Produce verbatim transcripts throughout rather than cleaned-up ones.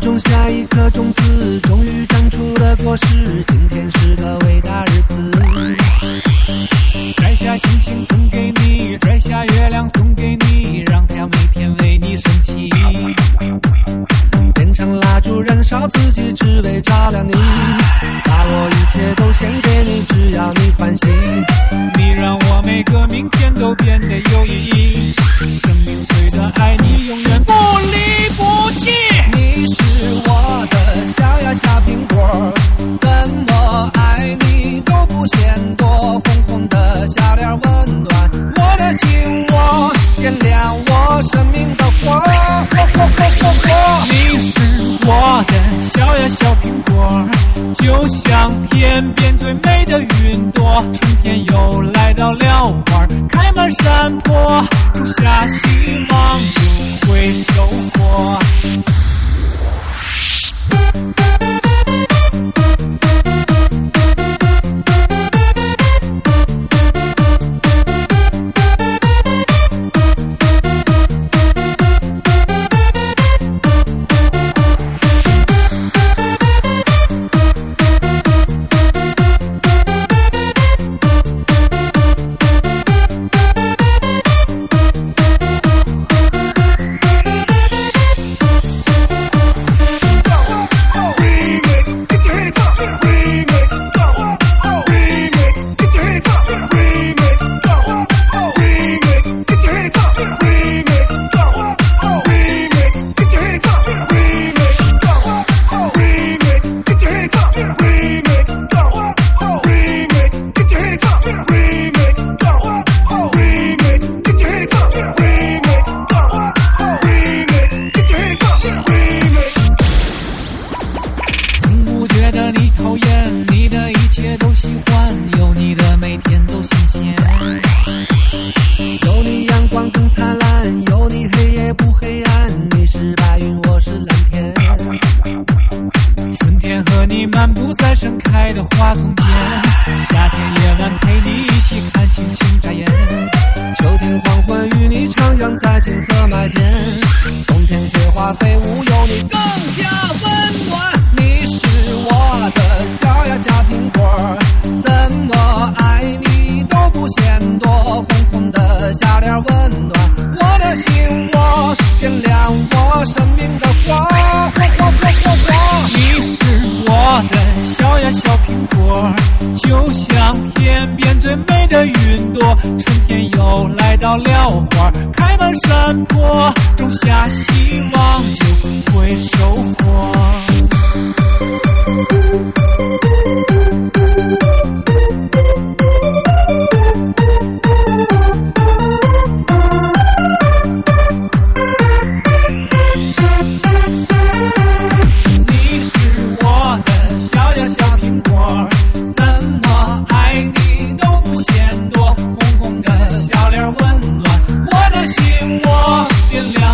种下一颗种子，终于长出了果实，今天是个伟大日子。 摘下星星送给你，摘下月亮送给你，让它每天为你升起。 点上蜡烛燃烧自己，只为照亮你，把我一切都献给你，只要你欢喜。 你让我每个明天都变得有意义，生命虽短，爱你永远不离不弃。 你是我的小呀小苹果，怎么爱你都不嫌多，红红的笑脸温暖我的心窝，点亮我生命的火，火火火火火。 你是我的小呀小苹果，就像天边最美的云朵，春天又来到了花开满山坡，种下希望就会收获。 点亮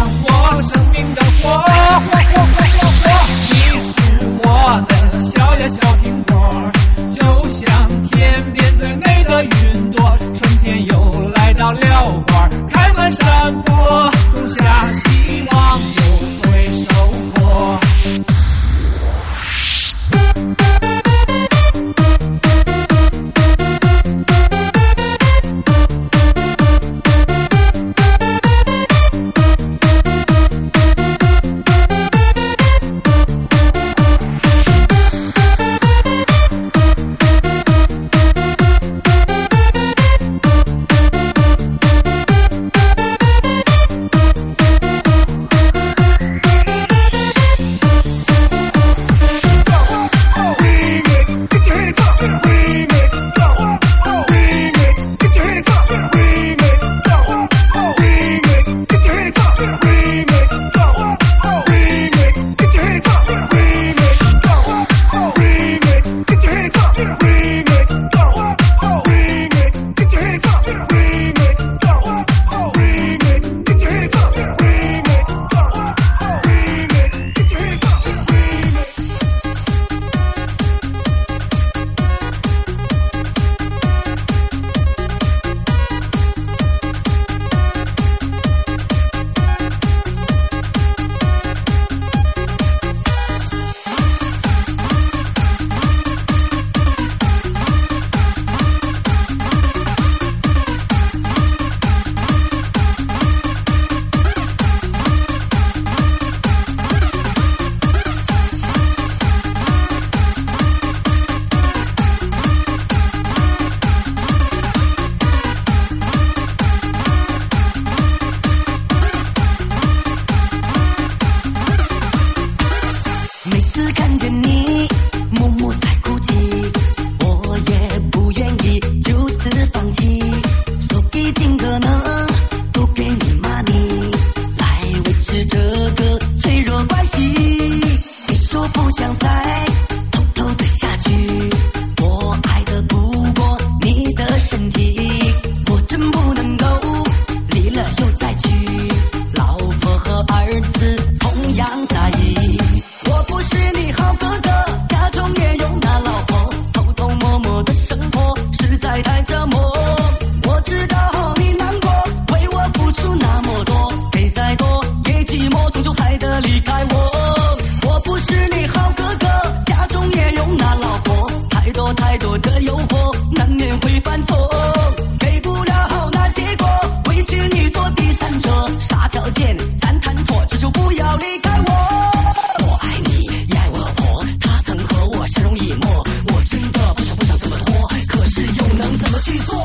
快的离开我。我不是你好哥哥，家中也有那老婆，太多太多的诱惑，难免会犯错，给不了好那结果，委屈你做第三者，啥条件咱谈妥，只求不要离开我。我爱你也爱我老婆，她曾和我相濡以沫，我真的不想不想这么拖，可是又能怎么去做？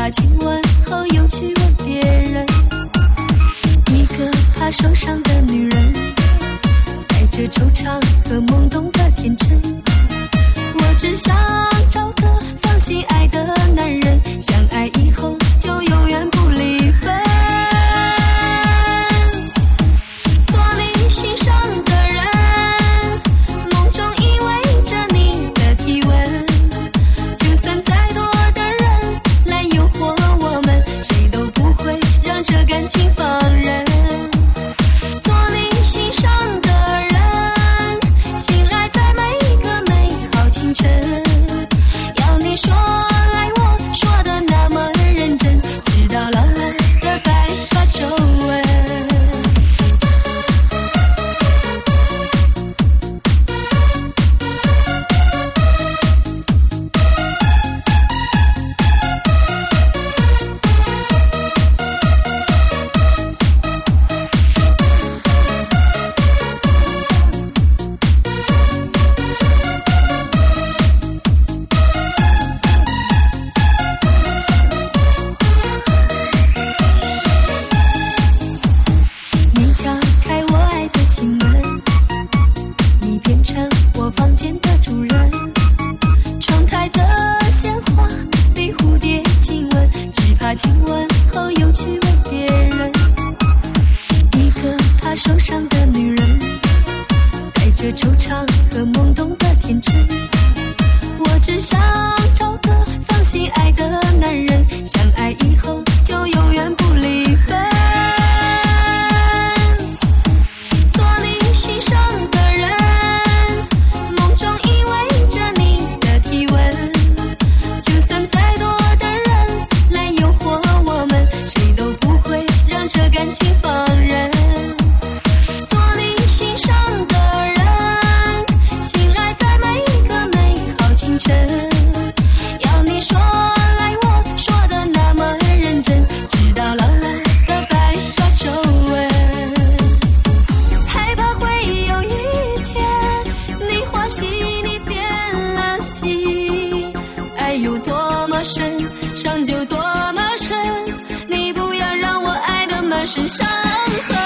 怕亲吻后又去吻别人。一个怕受伤的女人，带着惆怅和懵懂的天真。我只想找个放心爱的男人，相爱以后就永远不离分。做你心上的人，梦中依偎着你的体温，就算再多的人来诱惑我们，谁都不会让这感情放任。做你心上的人，醒来在每个美好清晨，要你说爱我说的那么认真，直到老了的白发皱纹。你敲开我爱的心门，你变成我房间的主人。窗台的鲜花被蝴蝶亲吻，只怕亲吻后又去吻别人。一个怕受伤的女人，带着惆怅和懵懂的天真。我只想找个放心爱的男人，相爱以后就永远不离分。做你心上的人，梦中依偎着你的体温，就算再多的人来诱惑我们，谁都不会让这感情放任。做你心上的人，醒来在每个美好清晨，要你说爱我说的那么认真，直到老了的白发皱纹。害怕会有一天你欢喜你变了心，爱有多么深，伤就多么深，你不要让我爱得满身伤痕。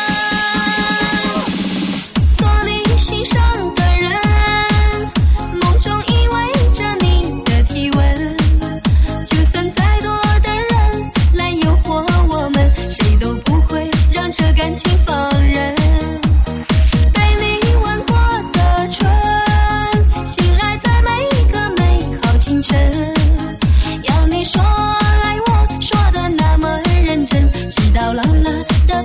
做你心上的人，梦中依偎着你的体温，就算再多的人来诱惑我们，谁都不会让这感情放任。被你吻过的唇，醒来在每个美好清晨，要你说爱我说的那么认真，直到老了的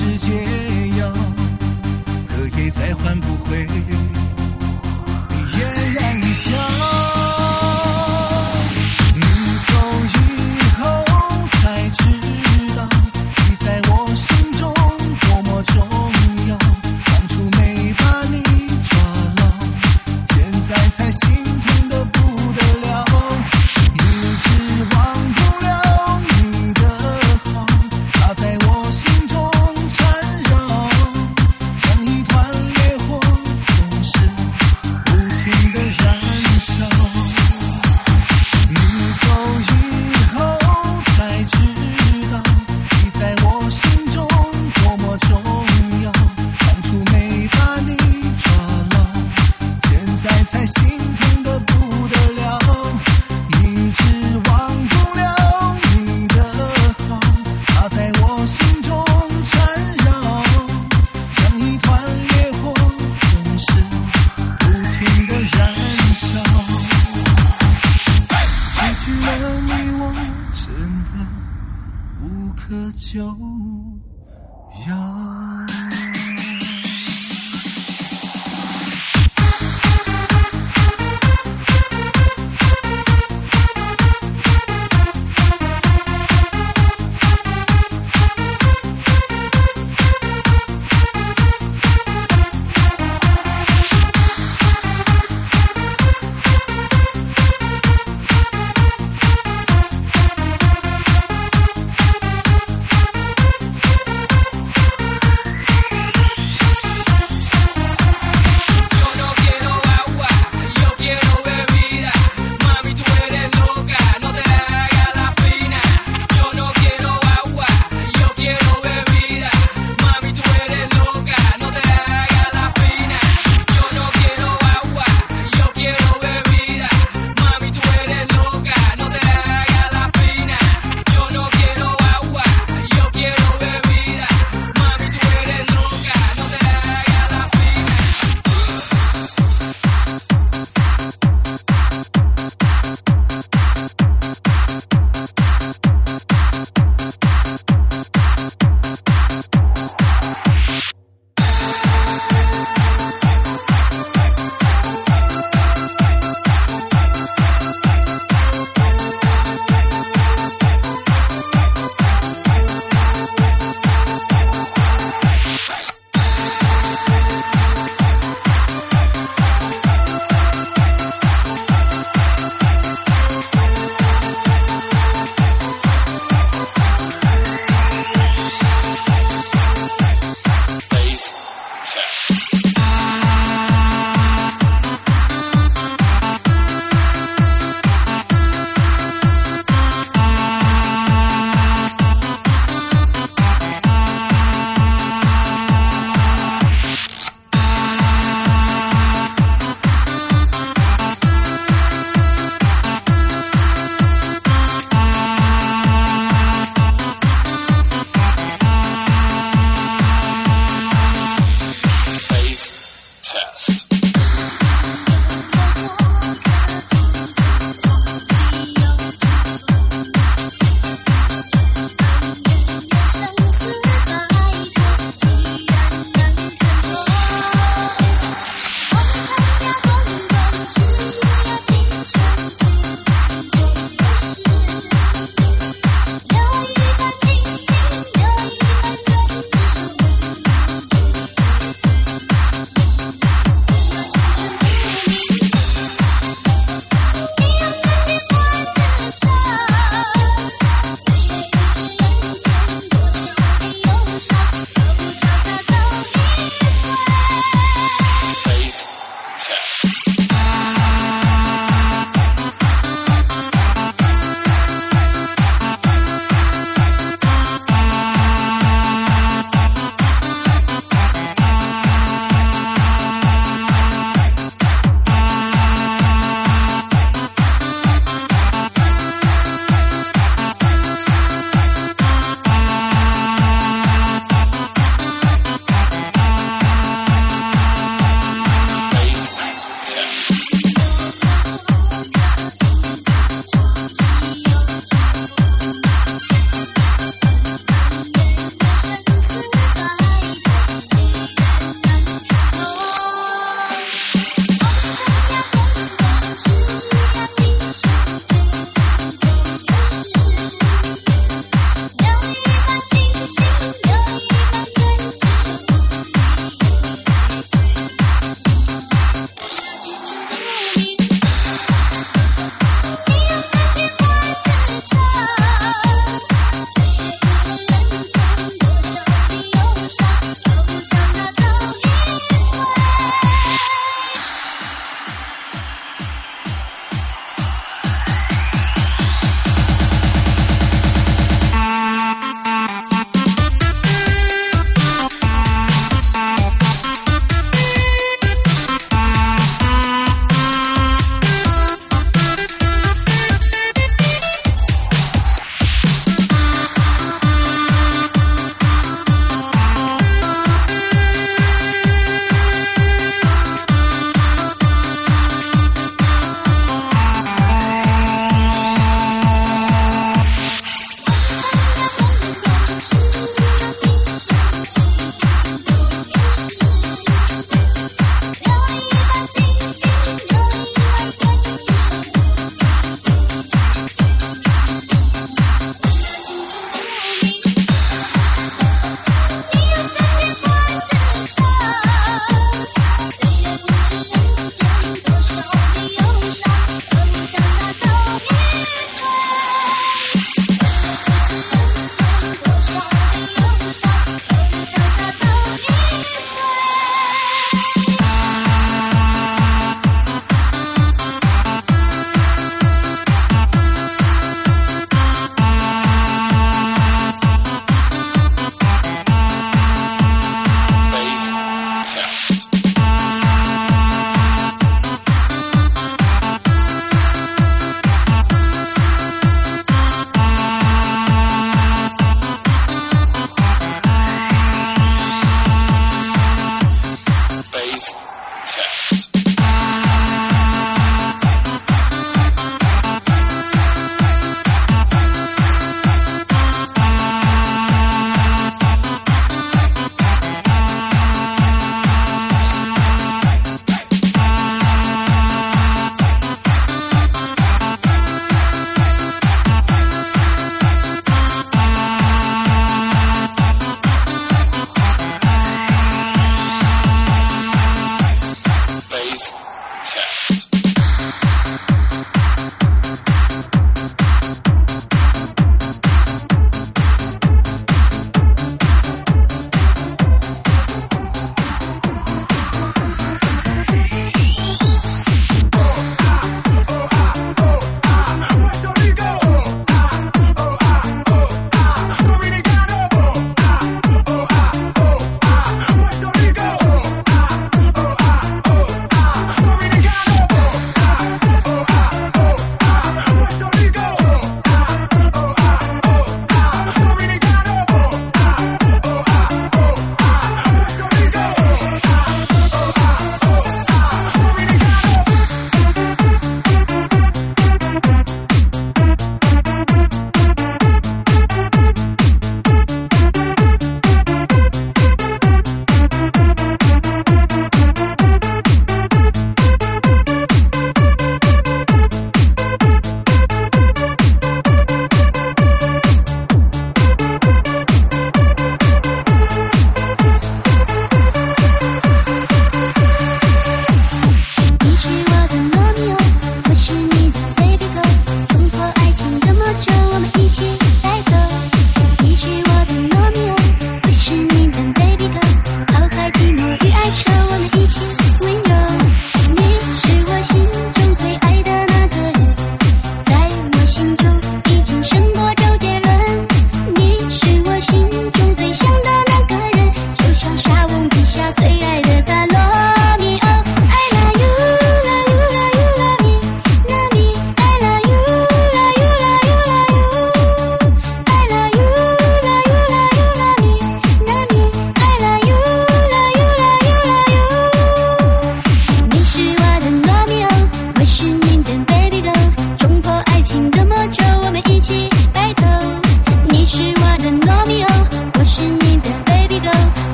是解药，可也再换不回你嫣然一笑。你走以后才知道，你在我心中多么重要，当初没把你抓牢，现在才心痛得不得了，一直忘不了你的好，它在我心中缠绕，像一团烈火中烧。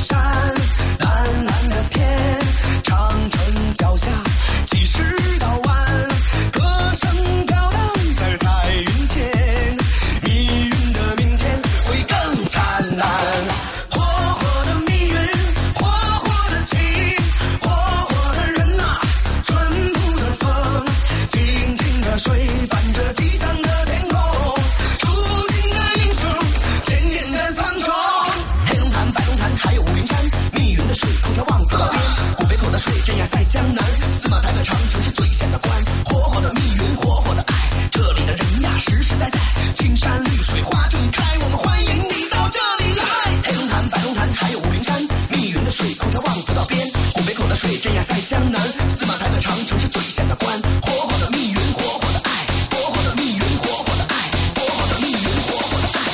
山，蓝蓝的天，长城脚下几十道弯，歌声飘荡在彩云间，密云的明天会更灿烂。火火的密云，火火的情，火火的人啊，淳朴的风，静静的水，伴着吉祥的天空，数不尽的英雄，千年的苍穹。黑龙潭、白龙潭还有武陵山，密云的水空眺望不到边，古北口的水镇压在江南，司马台的长城是最险的关。火火的密云，火火的爱，这里的人呀实实在在，青山绿水花正开，我们欢迎你到这里来。黑龙潭、白龙潭还有武陵山，密云的水空眺望不到边，古北口的水镇压在江南，司马台的长城是最险的关。火火的密云，火火的爱，火火的密云，火火的爱，火火的密云，火火的爱，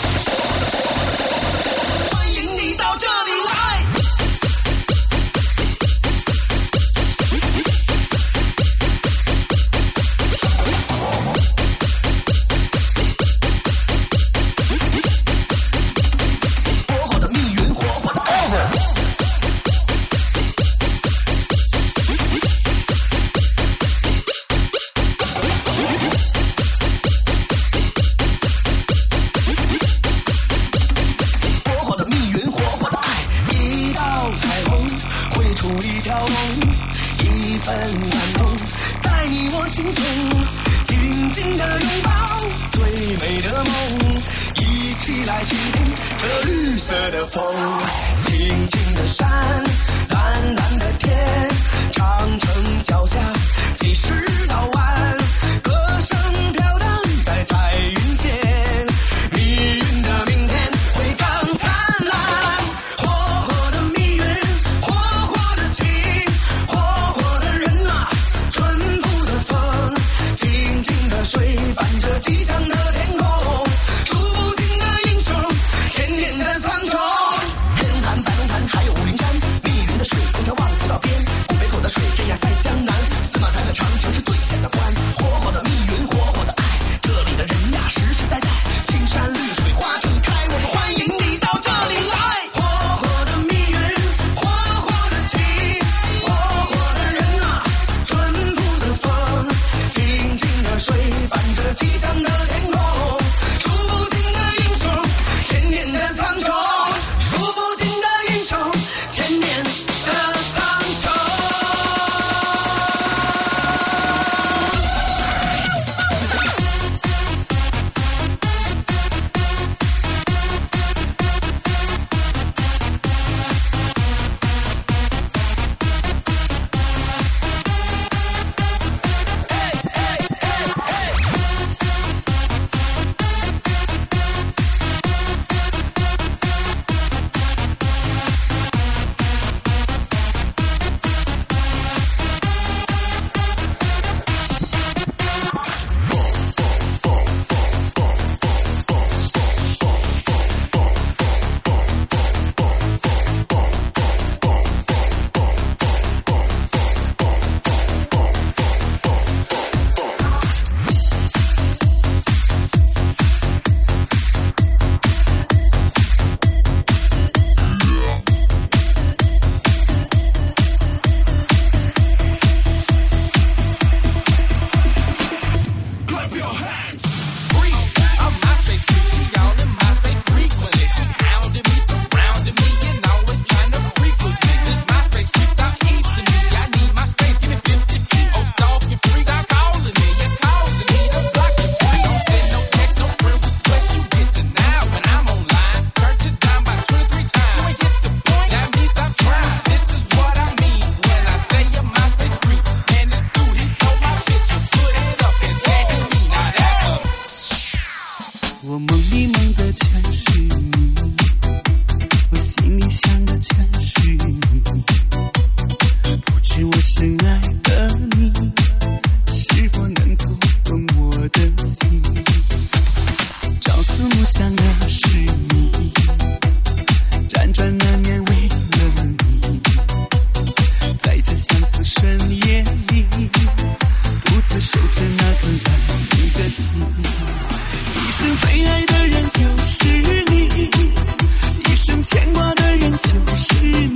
欢迎你到这里来。火火的密云，火火的爱。火火的密云，火火的爱，一道彩虹绘出一条龙，一份感动在你我心中，紧紧的拥抱最美的梦，一起来倾听这绿色的风，青青的山，蓝蓝的天，长城脚下几十道弯，歌声飘荡在彩云间，密云的明天会更灿烂。火火的密云，火火的情，火火的人啊，淳朴的风，静静的水，伴着吉祥的天空，数不尽的英雄，千年的苍穹。黑龙潭、白龙潭还有武陵山，密云的水空眺望不到边，古北口的水镇压在江南，司马台的长城是最险的关。火火的密云，火火的爱，这里的人呀实实在在，青山绿水花正开，我们欢迎你到这里来。火火的密云，火火的情，火火的人啊，淳朴的风，静静的水，伴着吉祥的天空，数不尽的英雄，千年的苍穹，数不尽的英雄，千年的苍穹。 我梦里梦的全是你，我心里想的全是你，不知我深爱的你是否能够懂我的心。朝思暮想的是你，辗转难眠为了你，在这相思深夜里独自守着那颗爱你的心。一生最爱的人就是你，一生牵挂的人就是你。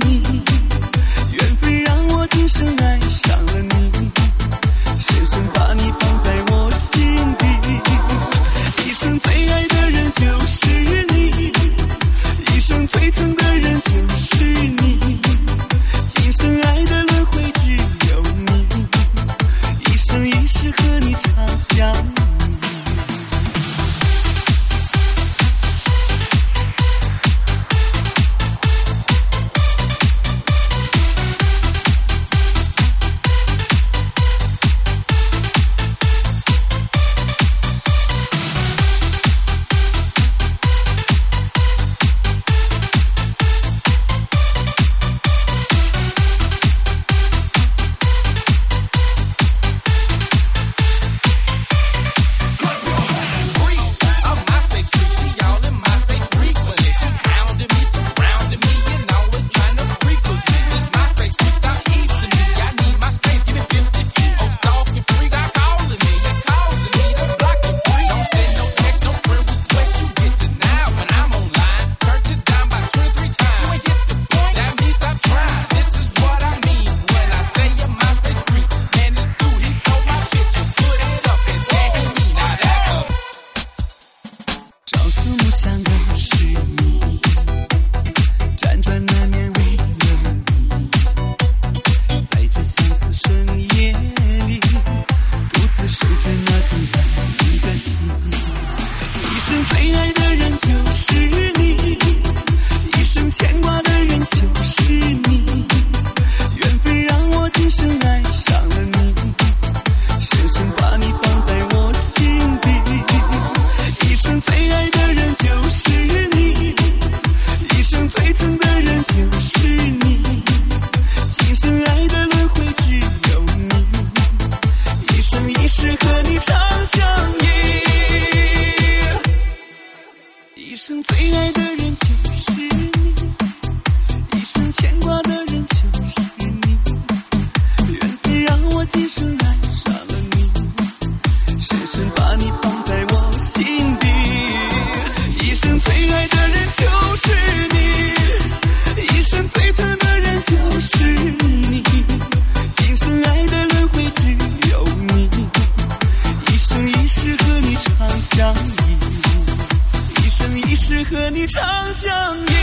一生最爱的人就是你，一生牵挂的人就是你，缘分让我今生爱上了你，深深把你放在我心底。一生最爱的人就是你，一生最疼的人就是你，今生爱的轮回只有你，一生一世和你长相依，一生一世和你长相依。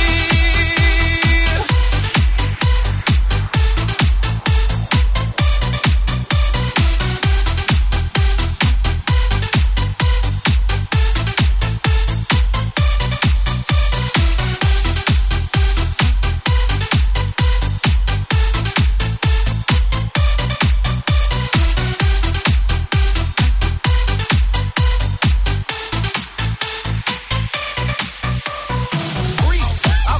I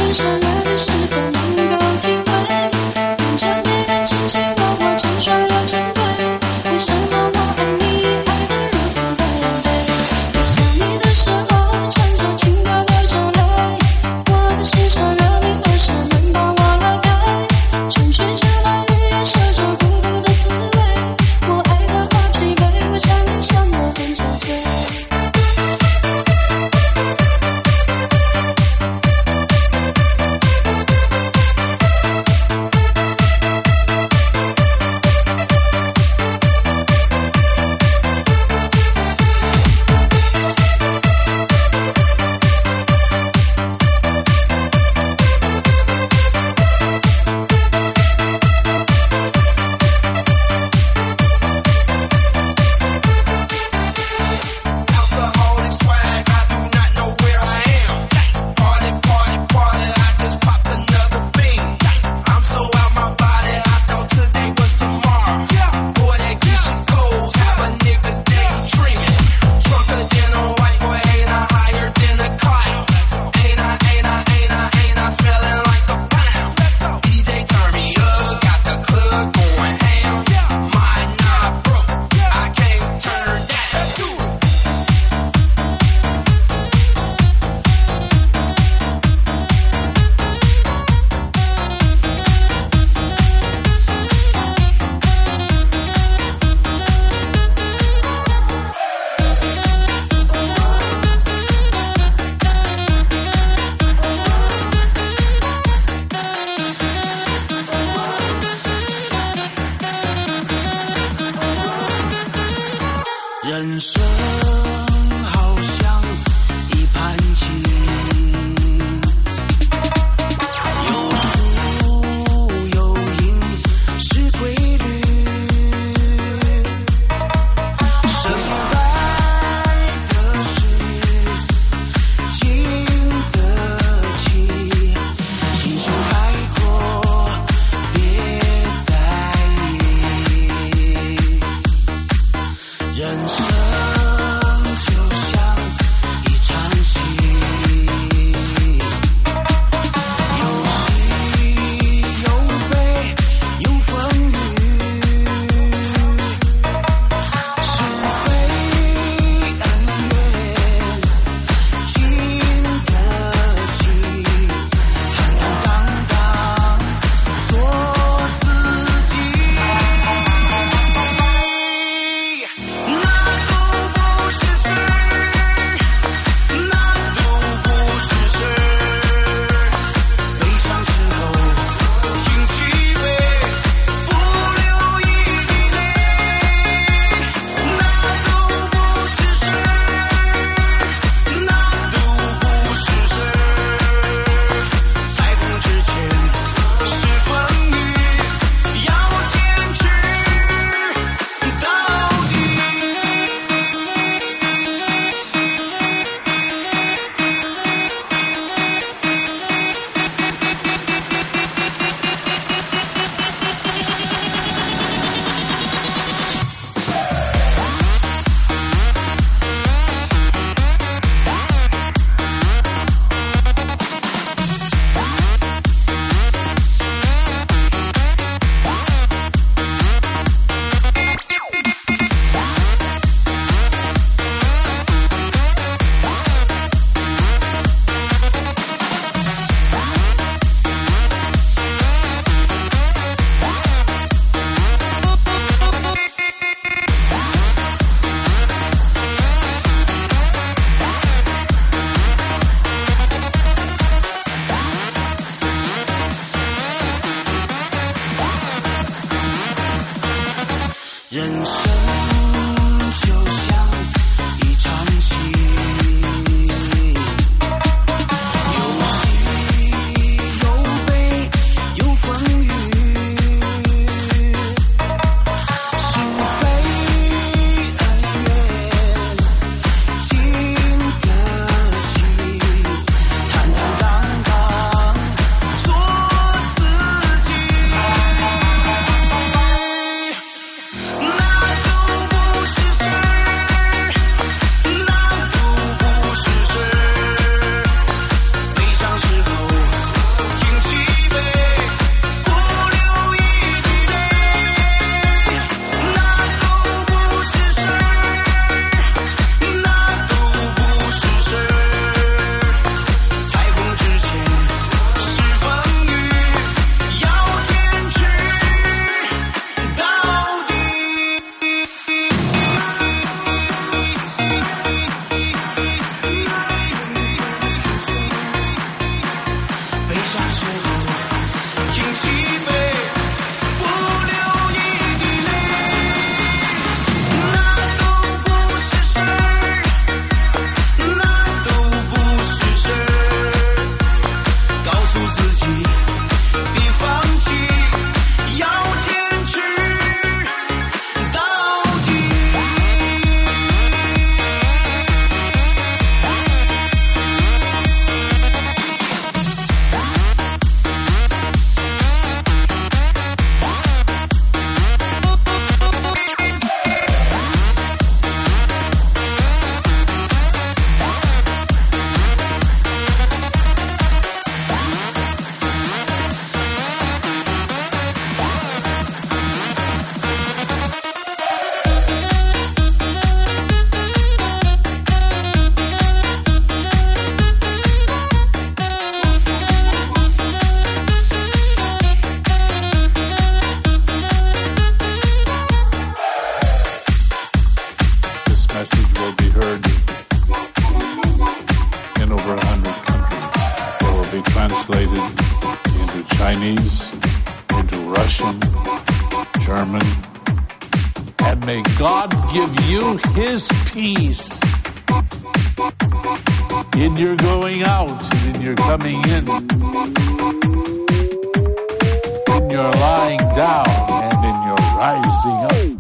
我 be translated into Chinese, into Russian, German. And may God give you His peace in your going out and in your coming in, in your lying down and in your rising up.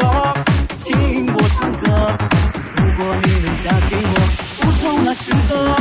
我你能嫁给我，不愁那吃喝。